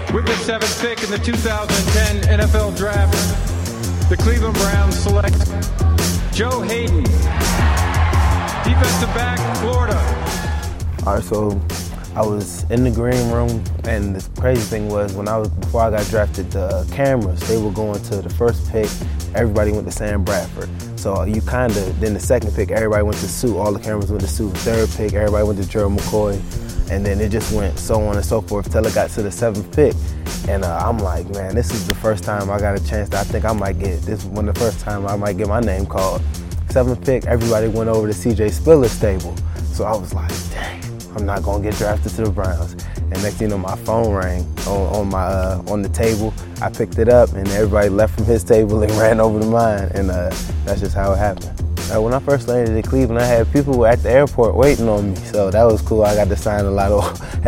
With the 7th pick in the 2010 NFL Draft, the Cleveland Browns select Joe Hayden, defensive back, Florida. All right, so I was in the green room, and the crazy thing was before I got drafted, the cameras, they were going to the first pick, everybody went to Sam Bradford. So then the second pick, everybody went to Sue, all the cameras went to Sue. Third pick, everybody went to Gerald McCoy. And then it just went so on and so forth till it got to the 7th pick. And I'm like, man, this is the first time I got a chance that I think I might get. This is the first time I might get my name called. 7th pick, everybody went over to C.J. Spiller's stable. So I was like, dang, I'm not gonna get drafted to the Browns. And next thing you know, my phone rang on the table. I picked it up, and everybody left from his table and ran over to mine. And that's just how it happened. When I first landed in Cleveland, I had people at the airport waiting on me, so that was cool. I got to sign a lot of